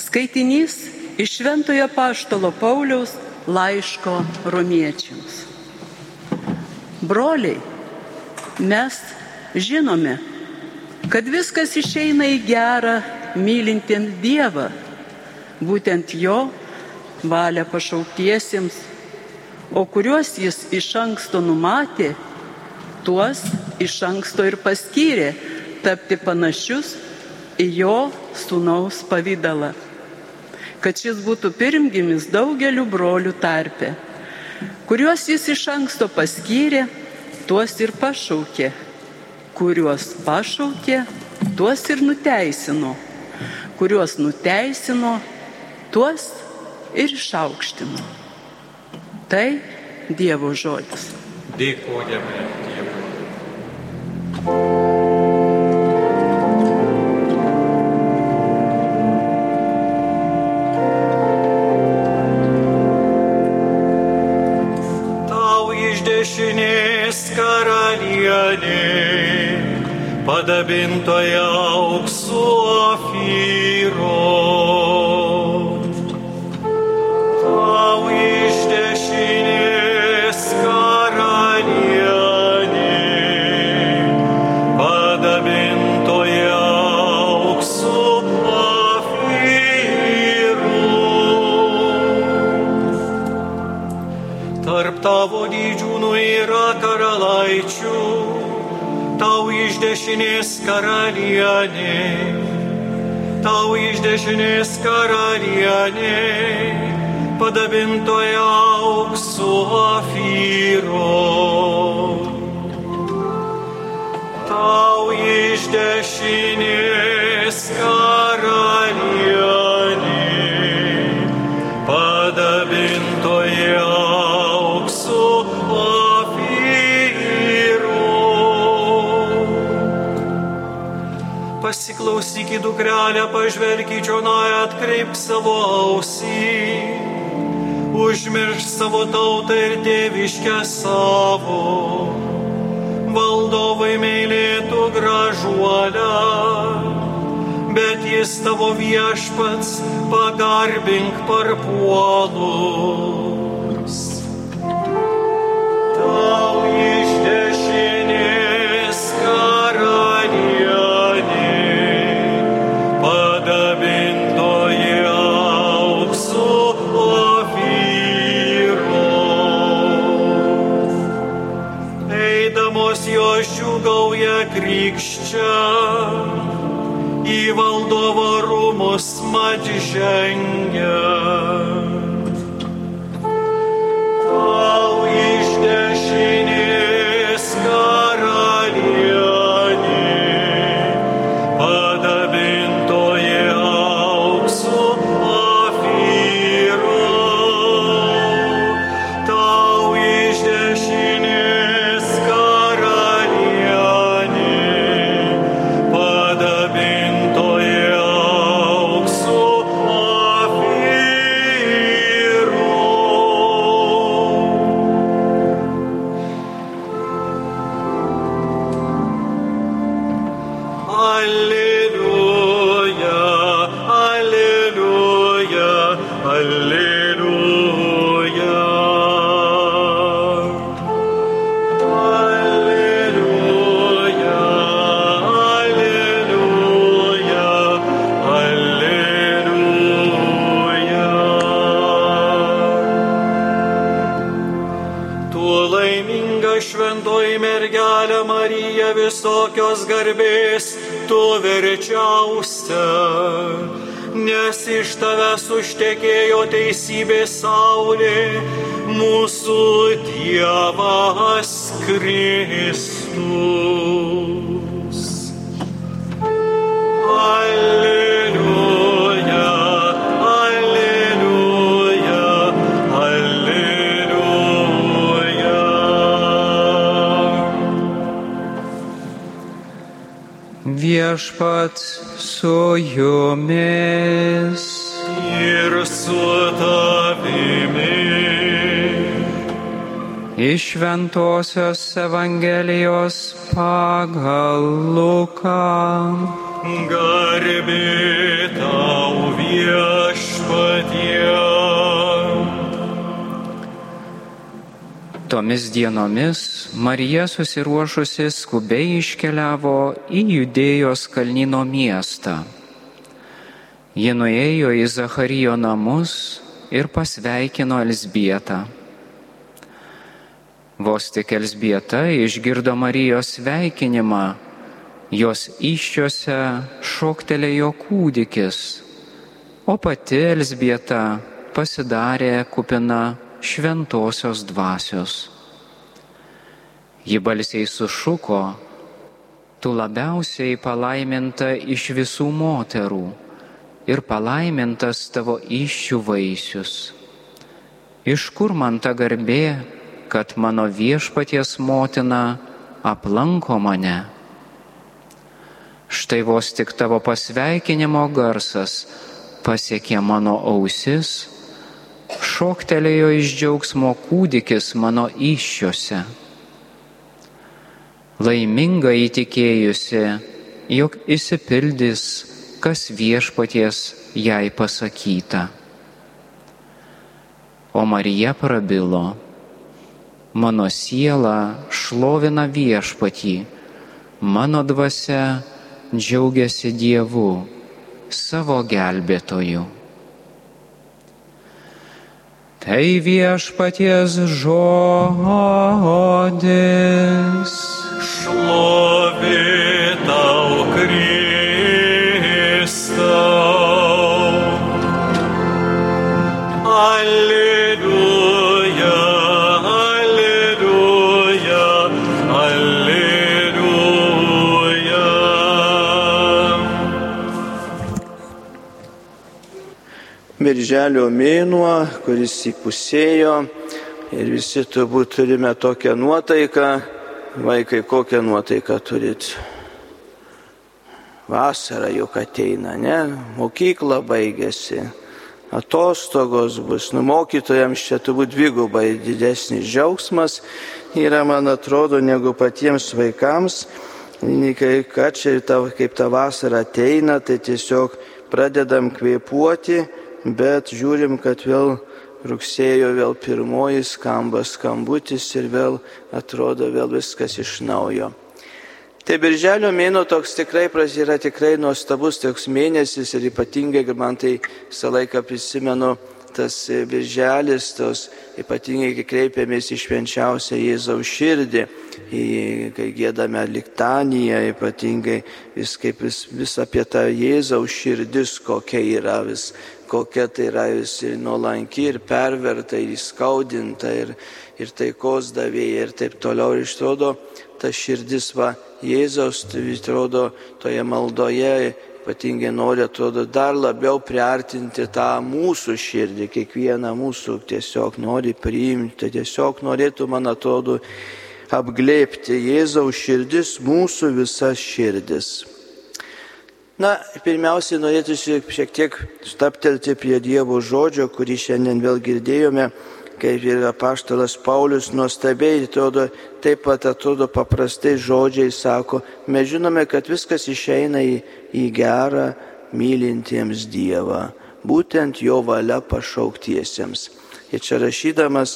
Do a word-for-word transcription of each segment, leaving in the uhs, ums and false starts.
Skaitinys iš Šventojo Apaštalo Pauliaus laiško romiečiams. Broliai, mes žinome, kad viskas išeina į gerą mylintiem Dievą, būtent jo valią pašauktiesiems, o kuriuos jis iš anksto numatė, tuos iš anksto ir paskyrė tapti panašius į jo sūnaus pavydalą, kad šis būtų pirmgimis daugelių brolių tarpe. Kuriuos jis iš anksto paskyrė, tuos ir pašaukė. Kuriuos pašaukė, tuos ir nuteisino. Kuriuos nuteisino, tuos ir išaukštino. Tai Dievo žodis. Dėkojame Dievui. Dešinės karalienė, padabintoja auksu Ofyro. Tau iš dešinės karalienė, padabintoja auksu Ofyro. Tarp tavo didžiūnų yra karalaičių, tau iš dešinės karalienė, tau iš dešinės karalienė, padabintoja auksu Ofyro. Tau iš dešinės karalienė, padabintoja auksu Ofyro. Pasiklausyk į dukrelę, pažvelk į čionai, atkreipk savo ausį, užmiršk savo tautą ir tėviškę savo. Valdovai mylėtų gražuolę, bet jis tavo viešpats, pagarbink parpuolus. Tau iš dešinės karalienė, padabintoji auksu Ofyro. Eidamos jos džiūgauja krykščia, į valdovo rūmus mat žengia. Tau iš dešinės karalienė, padabintoji auksu Ofyro. Tau iš dešinės karalienė, padabintoji auksu Ofyro. Alleluja, alleluja, alleluja. Alleluja, alleluja, alleluja. Tu laiminga šventoji mergelė Marija, visokios garbės tu verčiausia, nes iš tavęs užtekėjo teisybės saulė, mūsų Dievas Kristus. Alleluja, alleluja, alleluja. Viešpats su jumis ir su tavimi. Iš Šventosios Evangelijos pagal Luką. Garbė tau, viešpatie. viešpatie. Tomis dienomis Marija susiruošusi skubiai iškeliavo į Judėjos kalnyno miestą. Ji nuėjo į Zacharijo namus ir pasveikino Elzbietą. Vos tik Elzbieta išgirdo Marijos sveikinimą, jos įsčiose šoktelėjo kūdikis, o pati Elzbieta pasidarė kupina šventosios dvasios. Ji balsiai sušuko: tu labiausiai palaiminta iš visų moterų ir palaimintas tavo įsčių vaisius. Iš kur man ta garbė, kad mano viešpaties motina aplanko mane? Štai vos tik tavo pasveikinimo garsas pasiekė mano ausis, šoktelėjo iš džiaugsmo kūdikis mano įsčiose. Laiminga įtikėjusi, jog išsipildys, kas viešpaties jai pasakyta. O Marija prabilo: mano siela šlovina viešpatį, mano dvasia džiaugiasi Dievu, savo gelbėtoju. Tai viešpaties žodis. Šlovė tau, Kristau. Alleluja, alleluja, alleluja. Birželio mėnuo, kuris įpusėjo, ir visi turbūt turime tokią nuotaiką. Vaikai, kokią nuotaiką turit? Vasara juk ateina, ne? Mokykla baigėsi, atostogos bus. Nu, mokytojams čia turbūt dvigubai didesnis džiaugsmas yra, man atrodo, negu patiems vaikams. Ką čia, kaip ta vasara ateina, tai tiesiog pradedam kvėpuoti, bet žiūrim, kad vėl rugsėjo vėl pirmoji skamba skambutis ir vėl atrodo vėl viskas iš naujo. Tai birželio mėnuo toks tikrai yra tikrai nuostabus toks mėnesis ir ypatingai, man tai visą laiką prisimenu tas birželis, tos ypatingai, kai kreipiamės į švenčiausią Jėzaus širdį, į, kai giedame liktaniją, ypatingai vis, kaip vis, vis apie tą Jėzaus širdis, kokia yra vis. kokia tai yra vis ir nuolanki, ir perverta, ir įskaudinta, ir, ir taikos davėja, ir taip toliau. Ir ištrodo, ta širdis va Jėzaus, tai atrodo, toje maldoje ypatingai nori, atrodo, dar labiau priartinti tą mūsų širdį, kiekvieną mūsų tiesiog nori priimti, tiesiog norėtų, man atrodo, apglėbti Jėzaus širdis, mūsų visas širdis. Na, pirmiausiai norėtų šiek tiek staptelti prie Dievo žodžio, kurį šiandien vėl girdėjome, kaip ir apaštalas Paulius nuostabiai, atrodo, taip pat atrodo paprastai žodžiai sako, mes žinome, kad viskas išeina į, į gerą mylintiems Dievą, būtent jo valia pašauktiesiems. Ir čia rašydamas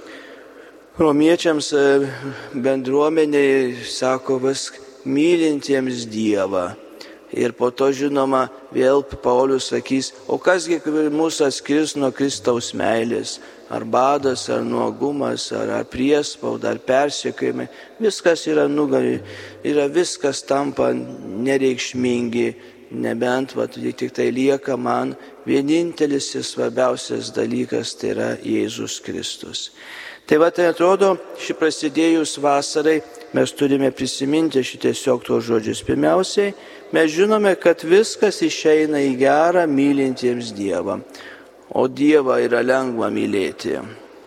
romiečiams bendruomeniai sako, vis mylintiems Dievą. Ir po to, žinoma, vėl Paulius sakys, o kasgi mūsų atskirs nuo Kristaus meilės, ar badas, ar nuogumas, ar, ar priespauda, ar persekiojimai, viskas yra nugari, yra viskas tampa nereikšmingi, nebent vat, tik tai lieka man vienintelis ir svarbiausias dalykas, tai yra Jėzus Kristus. Tai va, tai atrodo, ši prasidėjus vasarai, mes turime prisiminti šitiesiog tuos žodžius. Pirmiausiai, mes žinome, kad viskas išeina į gerą mylintiems Dievą. O Dievą yra lengva mylėti.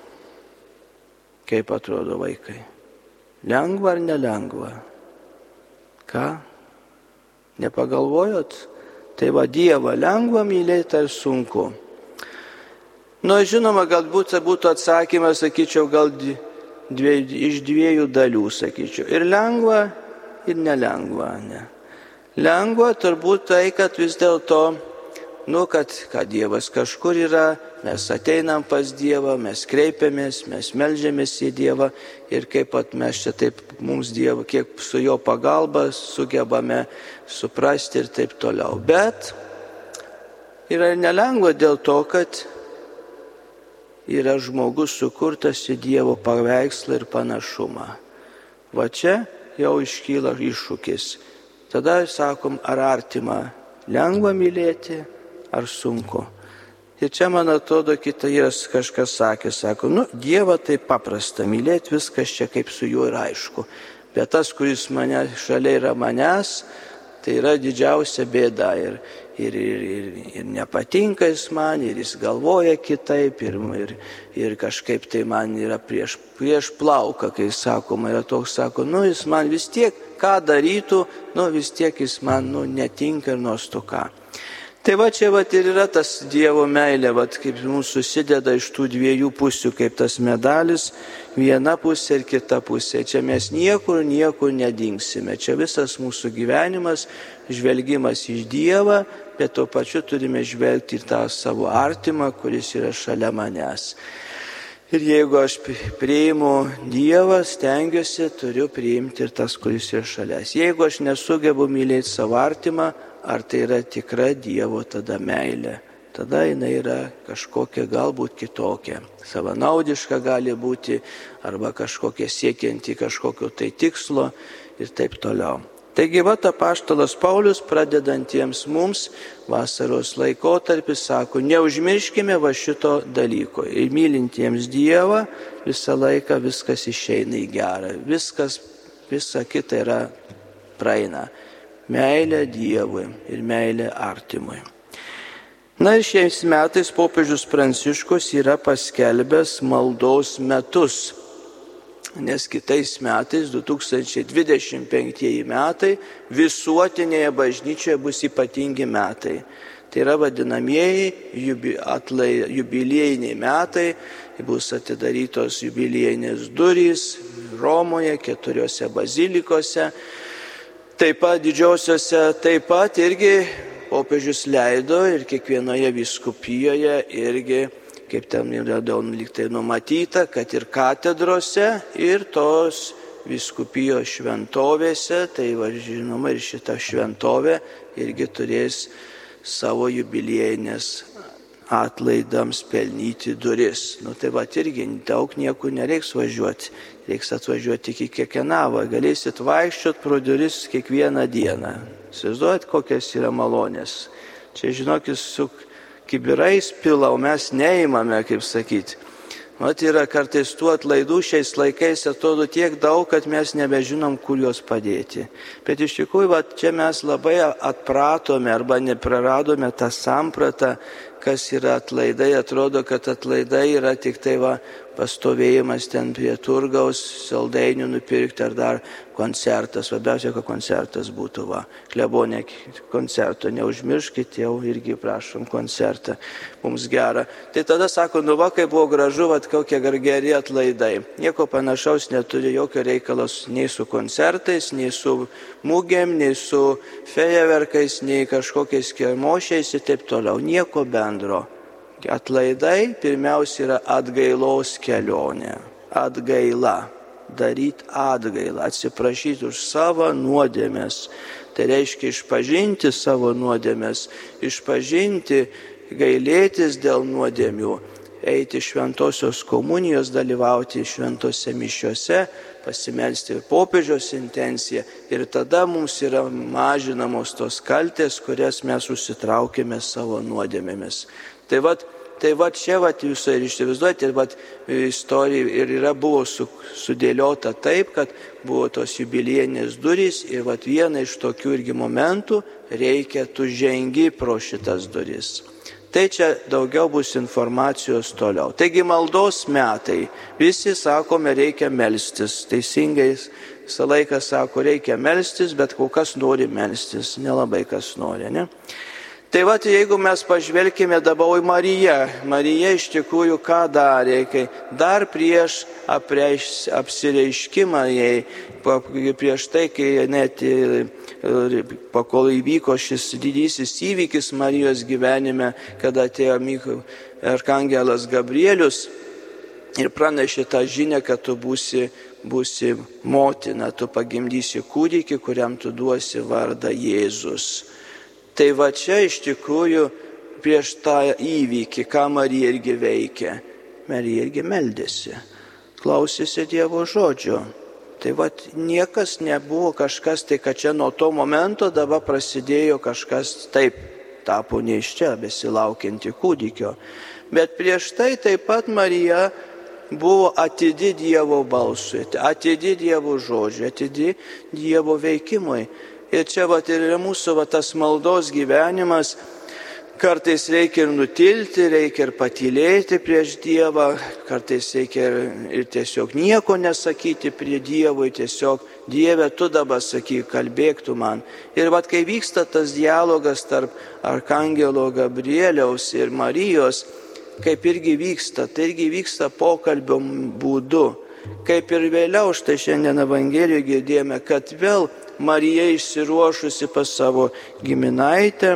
Kaip atrodo, vaikai? Lengva ar nelengva? Ką? Nepagalvojot? Tai va, Dievą lengva mylėti ar sunku? Nu, žinoma, galbūt būtų atsakymas, sakyčiau, gal dviej, iš dviejų dalių, sakyčiau. Ir lengva, ir nelengva. Ne? Lengva turbūt tai, kad vis dėlto nu, kad, kad Dievas kažkur yra, mes ateinam pas Dievą, mes kreipiamės, mes melžiamės į Dievą ir kaip pat mes čia taip mums Dievą, kiek su jo pagalba sugebame suprasti ir taip toliau. Bet yra nelengva dėl to, kad yra žmogus sukurtas į Dievo paveikslą ir panašumą. Va čia jau iškyla iššūkis. Tada sakom, ar artimą lengva mylėti, ar sunku. Ir čia, man atrodo, kita yra kažkas sakė, sako, nu, Dievą tai paprasta mylėti, viskas čia kaip su juo yra aišku. Bet tas, kuris mane, šalia yra manęs, tai yra didžiausia bėda. Ir, ir, ir, ir, ir nepatinka jis man, ir jis galvoja kitaip, ir, ir, ir kažkaip tai man yra prieš, prieš plauką, kai sakoma, yra toks, sako, nu, jis man vis tiek, ką darytų, nu, vis tiek jis man, nu, netinka ir nuostu ką. Tai va čia va ir yra tas Dievo meilė, va kaip mums susideda iš tų dviejų pusių, kaip tas medalis, viena pusė ir kita pusė. Čia mes niekur, niekur nedingsime. Čia visas mūsų gyvenimas, žvelgimas iš Dievą, bet tuo pačiu turime žvelgti ir tą savo artimą, kuris yra šalia manęs. Ir jeigu aš priimu Dievą, stengiuosi, turiu priimti ir tas, kuris yra šalia. Jeigu aš nesugebu mylėti savo artimą, ar tai yra tikra Dievo tada meilė? Tada jinai yra kažkokia galbūt kitokia. Savanaudiška gali būti, arba kažkokia siekianti kažkokio tai tikslo ir taip toliau. Taigi va, apaštalas Paulius, pradedantiems mums vasaros laikotarpį, sako, neužmirškime va šito dalyko. Ir mylintiems Dievą visą laiką viskas išeina į gerą. Viskas, visa kita yra praeina. Meilė Dievui ir meilė artimui. Na ir šiais metais popiežius Pranciškus yra paskelbęs maldos metus, nes kitais metais, du tūkstančiai dvidešimt penktieji metai, visuotinėje bažnyčioje bus ypatingi metai. Tai yra vadinamieji jubiliejiniai metai, bus atidarytos jubiliejinės durys Romoje, keturiose bazilikose. Taip pat didžiosiuose, taip pat irgi popiežius leido ir kiekvienoje vyskupijoje irgi, kaip ten yra liktai numatyta, kad ir katedrose, ir tos vyskupijos šventovėse, tai va, žinoma ir šita šventovė irgi turės savo jubiliejinės atlaidams pelnyti duris. Nu tai va irgi daug niekur nereiks važiuoti. Reiks atvažiuoti iki Kekenavą, galėsit vaikščiot pro duris kiekvieną dieną. Įsivaizduojat, kokios yra malonės. Čia, žinokit, su kibirais pilau mes neimame, kaip sakyti. Mat yra kartais tų atlaidų šiais laikais atrodo tiek daug, kad mes nebežinom, kur juos padėti. Bet iš tikrųjų, va, čia mes labai atpratome arba nepraradome tą sampratą, kas yra atlaidai. Atrodo, kad atlaidai yra tik tai va, pastovėjimas ten prie turgaus, saldainių nupirkti ar dar koncertas. Svarbiausia, kad koncertas būtų, va, klebonė koncerto, neužmirškit, jau irgi prašom koncertą, mums gerą. Tai tada sako, nu va, kaip buvo gražu, va, kokie geri atlaidai. Nieko panašaus neturi jokio reikalas nei su koncertais, nei su mūgėm, nei su fejerverkais, nei kažkokiais kermošiais ir taip toliau. Nieko bendro. Atlaidai pirmiausia yra atgailos kelionė. Atgaila. Daryti atgailą. Atsiprašyti už savo nuodėmes. Tai reiškia išpažinti savo nuodėmes. Išpažinti, gailėtis dėl nuodėmių. Eiti šventosios komunijos, dalyvauti šventose mišiose, pasimelsti popiežiaus intenciją. Ir tada mums yra mažinamos tos kaltės, kurias mes užsitraukėme savo nuodėmėmis. Tai va, tai va čia va, jūs ir išsivaizduojate, va, istorija ir yra buvo su, sudėliota taip, kad buvo tos jubiliejinės durys ir va, viena iš tokių irgi momentų reikia, tu žengi pro šitas duris. Tai čia daugiau bus informacijos toliau. Taigi maldos metai. Visi sakome, reikia melstis. Teisingai visą laiką sako, reikia melstis, bet kol kas nori melstis. Nelabai kas nori, ne? Tai va, jeigu mes pažvelkime dabar į Mariją, Marija iš tikrųjų ką darė, kai dar prieš apreiš, apsireiškimą jai, prieš tai, kai net pakol įvyko šis didysis įvykis Marijos gyvenime, kada atėjo arkangelas Gabrielius ir pranešė tą žinią, kad tu būsi, būsi motina, tu pagimdysi kūdikį, kuriam tu duosi vardą Jėzus. Tai va čia iš tikrųjų prieš tą įvykį, ką Marija irgi veikė. Marija irgi meldėsi, klausėsi Dievo žodžio. Tai va niekas nebuvo kažkas, tai kad čia nuo to momento dabar prasidėjo kažkas taip, tapo neiščia besilaukianti kūdikio. Bet prieš tai taip pat Marija buvo atidi Dievo balsui, atidi Dievo žodžiui, atidi Dievo veikimui. Ir čia vat ir yra mūsų vat, tas maldos gyvenimas, kartais reikia ir nutilti, reikia ir patylėti prieš Dievą, kartais reikia ir, ir tiesiog nieko nesakyti prie Dievo, tiesiog Dieve, tu dabar sakyk, kalbėk tu man. Ir vat kai vyksta tas dialogas tarp arkangelo Gabrieliaus ir Marijos, kaip irgi vyksta, tai irgi vyksta pokalbio būdu. Kaip ir vėliau, štai šiandien Evangelijoje girdėjome, kad vėl Marija išsiruošusi pas savo giminaitę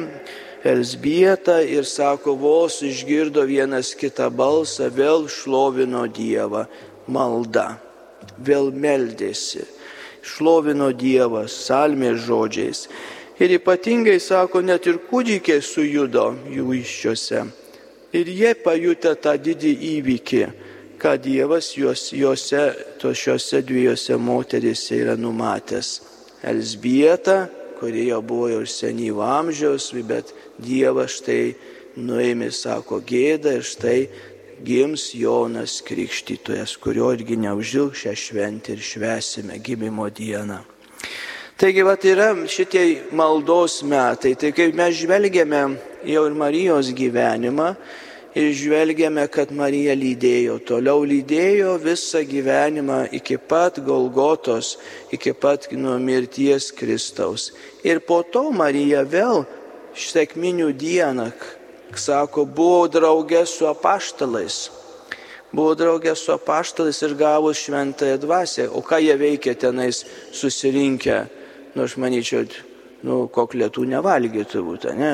Elzbietą ir sako, vos išgirdo vienas kitą balsą, vėl šlovino Dievą, malda, vėl meldėsi, šlovino Dievą salmės žodžiais. Ir ypatingai, sako, net ir kūdikiai sujudo jų iščiose. Ir jie pajutė tą didį įvykį, kad Dievas juos, juose, to šiuose dviejose moterėse yra numatęs. Elzbieta, kuri jau buvo jau senyvo amžiaus, bet Dievas štai nuėmė, sako, gėdą ir štai gims Jonas Krikštytojas, kurio irgi neužilg šią šventę ir švęsime gimimo dieną. Taigi, vat yra šitie maldos metai, tai kaip mes žvelgiame jau ir Marijos gyvenimą, ir žvelgiame, kad Marija lydėjo, toliau lydėjo visą gyvenimą iki pat Golgotos, iki pat nuo mirties Kristaus. Ir po to Marija vėl sekminių dieną, sako, buvo draugė su apaštalais. Buvo draugė su apaštalais ir gavus šventąją dvasią. O ką jie veikia tenais susirinkę? Nu, aš manyčiau, nu, koklėtų nevalgytų būtų, ne?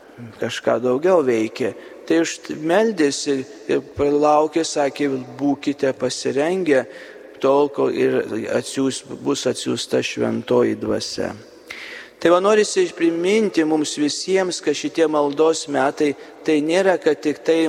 Kažką daugiau veikia. Tai už meldėsi ir laukė, sakė, būkite pasirengę, tol, kol ir atsiūs, bus atsiųsta šventoji dvasia. Tai va norisi priminti mums visiems, kad šitie maldos metai, tai nėra, kad tik tai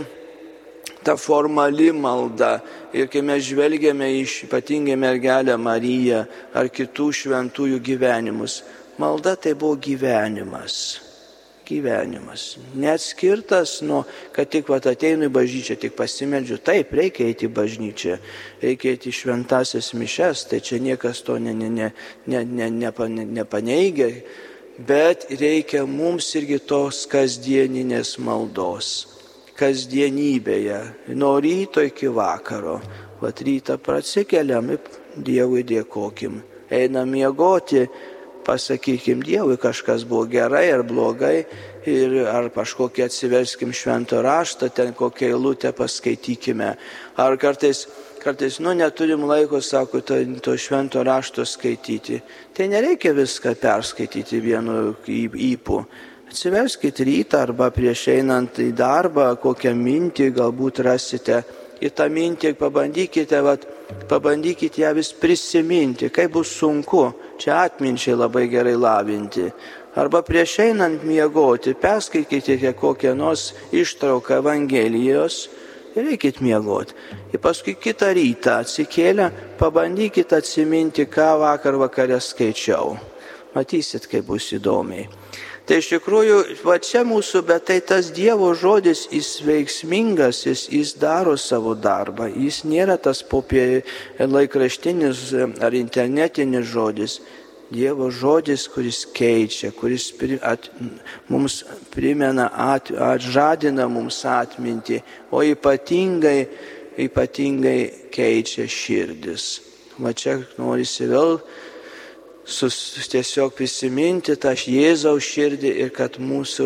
ta formali malda. Ir kai mes žvelgiame iš ypatingai mergelę Mariją ar kitų šventųjų gyvenimus, malda tai buvo gyvenimas. Gyvenimas. Neatskirtas nuo, kad tik vat ateinu į bažnyčią, tik pasimeldžiu. Taip, reikia eiti į bažnyčią, reikia eiti į šventasias mišes, tai čia niekas to ne, ne, ne, ne, ne, ne, nepaneigia, bet reikia mums irgi tos kasdieninės maldos. Kasdienybėje, nuo ryto iki vakaro. Vat rytą prasikeliam, Dievui dėkokim, einam miegoti, pasakykim Dievui, kažkas buvo gerai ar blogai, ir ar kažkokį atsiverskim švento raštą, ten kokią eilutę paskaitykime. Ar kartais, kartais nu, neturim laiko, sako, to, to švento rašto skaityti. Tai nereikia viską perskaityti vienu įpū. Atsiverskit rytą arba prieš einant į darbą, kokią mintį galbūt rasite. Ir tą mintį pabandykite, vat, pabandykite ją vis prisiminti, kaip bus sunku. Čia atminčiai labai gerai lavinti. Arba prieš einant miegoti, perskaitykite kokią nors ištrauką Evangelijos ir eikit miegoti. Ir paskui kitą rytą atsikėlę, pabandykite atsiminti, ką vakar vakare skaičiau. Matysit, kaip bus įdomiai. Tai iš tikrųjų, va čia mūsų, bet tai tas Dievo žodis, jis veiksmingas, jis, jis daro savo darbą. Jis nėra tas popie laikraštinis ar internetinis žodis. Dievo žodis, kuris keičia, kuris pri, at, mums primena, at, atžadina mums atmintį, o ypatingai, ypatingai keičia širdis. Va čia norisi vėl sus, tiesiog prisiminti tą Jėzaus širdį ir kad mūsų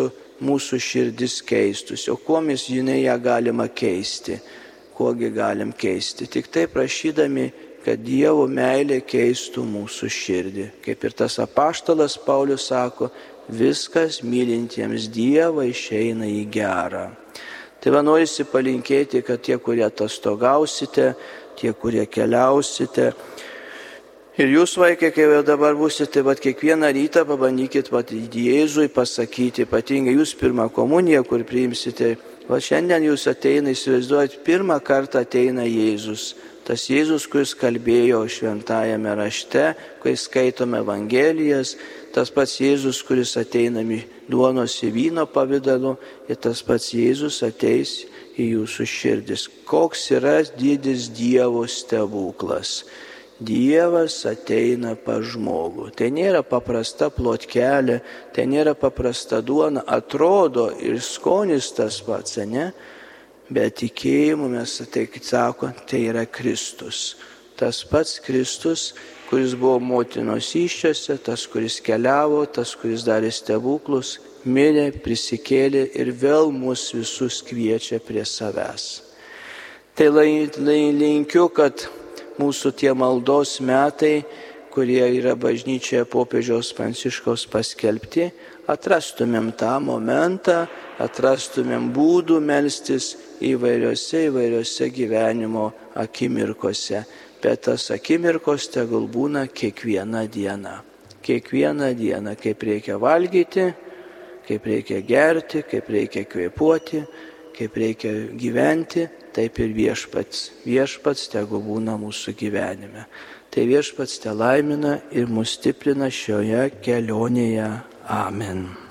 mūsų širdis keistųsi. O kuo mes jinai ją galima keisti? Kuogi galim keisti? Tik tai prašydami, kad Dievo meilė keistų mūsų širdį. Kaip ir tas apaštalas Paulius sako, viskas mylintiems Dievą išeina į gerą. Tai va norisi palinkėti, kad tie, kurie atostogausite, tie, kurie keliausite, ir jūs, vaikai, kai jau dabar būsite, bet kiekvieną rytą pabandykit pat Jėzui pasakyti, ypatingai jūs pirmą komuniją, kur priimsite, va šiandien jūs ateina, įsivaizduojat, pirmą kartą ateina Jėzus. Tas Jėzus, kuris kalbėjo šventajame rašte, kai skaitome Evangelijas, tas pats Jėzus, kuris ateina duonos į vyno pavidalu, ir tas pats Jėzus ateis į jūsų širdis. Koks yra didis Dievo stebuklas? Dievas ateina pas žmogų. Tai nėra paprasta plotkelė, tai nėra paprasta duona, atrodo ir skonis tas pats, ne? Bet tikėjimu mes tai, kaip sako, tai yra Kristus. Tas pats Kristus, kuris buvo motinos įsčiose, tas, kuris keliavo, tas, kuris darė stebuklus, mirė, prisikėlė ir vėl mus visus kviečia prie savęs. Tai linkiu, kad mūsų tie maldos metai, kurie yra bažnyčioje popiežiaus Pranciškaus paskelbti, atrastumėm tą momentą, atrastumėm būdų melstis įvairiose, įvairiose gyvenimo akimirkose. Bet tas akimirkos tegul būna kiekvieną dieną. Kiekvieną dieną, kaip reikia valgyti, kaip reikia gerti, kaip reikia kvėpuoti, kaip reikia gyventi, taip ir viešpats. Viešpats tegul būna mūsų gyvenime. Tai viešpats te laimina ir mus stiprina šioje kelionėje. Amen.